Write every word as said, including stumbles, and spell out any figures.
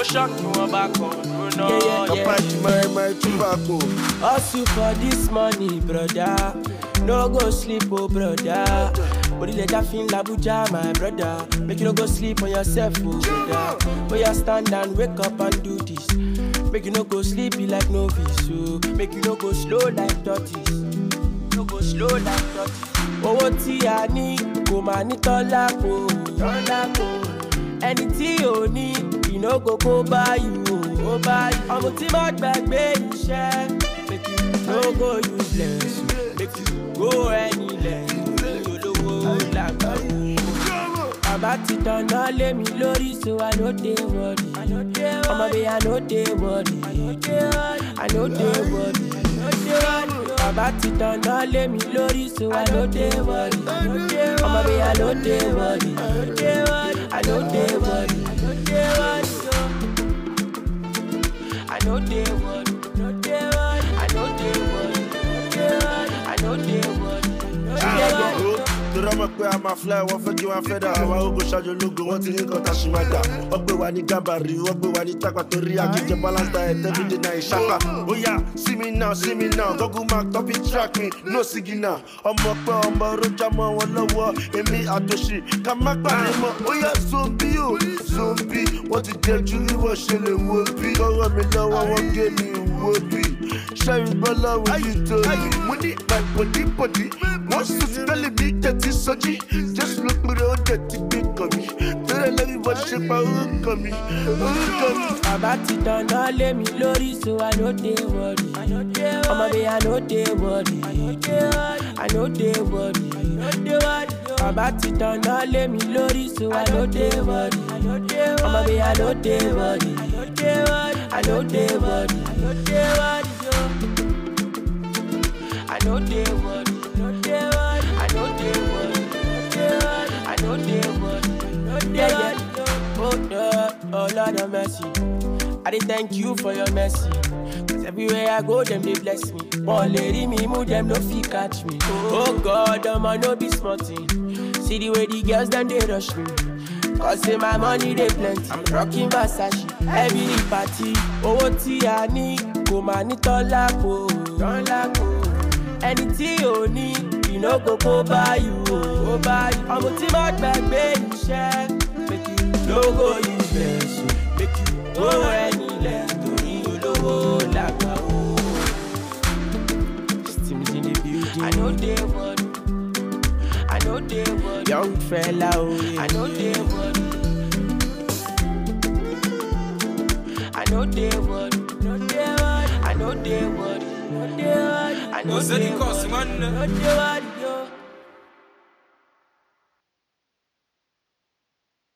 shock you one back on. No, yeah, yeah, yeah. My, my tobacco. Hustle for this money, brother. No go sleep, oh brother. But let that feel Abuja, my brother. Make you no go sleep on yourself, oh brother. But you stand and wake up and do this. Make you no go sleepy like novice, so make you no go slow like tortoise. No go slow like tortoise. Owó tí a ní kò máa ní tọ́lá kò tọ́lá kò. Ẹni tí ò ní ìná go kó bá you ó bá you. Ọmọ tí má gbàgbé iṣẹ́. Make you no go useless. Make you go anywhere. Olówó làgbà wò. Bàbá ti tanná lé mi lórí, so I no dey worry. Ọmọ mi I no dey worry. I no dey worry. Bàbá ti tanná lé mi lórí, so I no dey worry. Ọmọ mi I no dey worry. I no dey worry. I no dey worry. I no dey worry. I no dey worry. Tọ́rọ mọ̀ pé a máa fly, wọ́n fẹ́ kí wọ́n fẹ́ dà. Àwọn ogun ṣáájú ológun, wọ́n ti ní nǹkan tá a ṣì máa dà. Wọ́n gbé wa ní Gàmbàrí, wọ́n gbé wa ní Tápà torí àkíjẹ balance diet everyday náà ìṣàpá. Ó yá, see me now, see me now, Google Mark, top it track me, no signal. Ọmọ pẹ́ ọmọ rojà mọ́ wọn lọ́wọ́, èmi àtòṣì, ká má pàdé mọ́. Ó yá, zombie o, zombie, wọ́n ti jẹ́ ju ìwọ ṣe lè wo bí. Lọ́wọ́ mi lọ́wọ́, wọ́n gé mi wo bí. Ṣẹ́yìn gbọ́ lọ́wọ́ yìí tó yìí. Mo ní my body body, wọ́n sùn sí tẹ́lẹ̀ mi jẹ́ ti sọ́jí. Just look me round the tipping coming. Tell them everybody shape my own coming. Bàbá ti tanná lé mi lórí, so I no dey worry. Ọmọ mi I no dey worry. I no dey worry. Bàbá ti tanná lé mi lórí, so I no dey worry. Ọmọ mi I no dey worry. I no dey worry. I no dey worry. I no dey worry. I know they want, yeah, yeah. Oh, yeah, oh Lord of mercy. I dey thank you for your mercy. Cause everywhere I go, them they bless me. One lady me move, them no fit catch me. Oh God, them I no be smart thing. See the way the girls them they rush me. Cause say my money they plenty. I'm rocking Versace, every party. Owó tí a ní kò máa ní tọ́lá kò tọ́lá kò. Ẹni tí ò ní ìná go kó bá you ó bá you. Ọmọ tí má gbàgbé iṣẹ́. Make you no go useless. Make you go anywhere. Torí olówó làgbà wò. Steam's in the building. I know they worry. I know they worry. Young fella, oh yeah. I know they worry. I know they worry. I know they worry. I know they worry. I know they worry.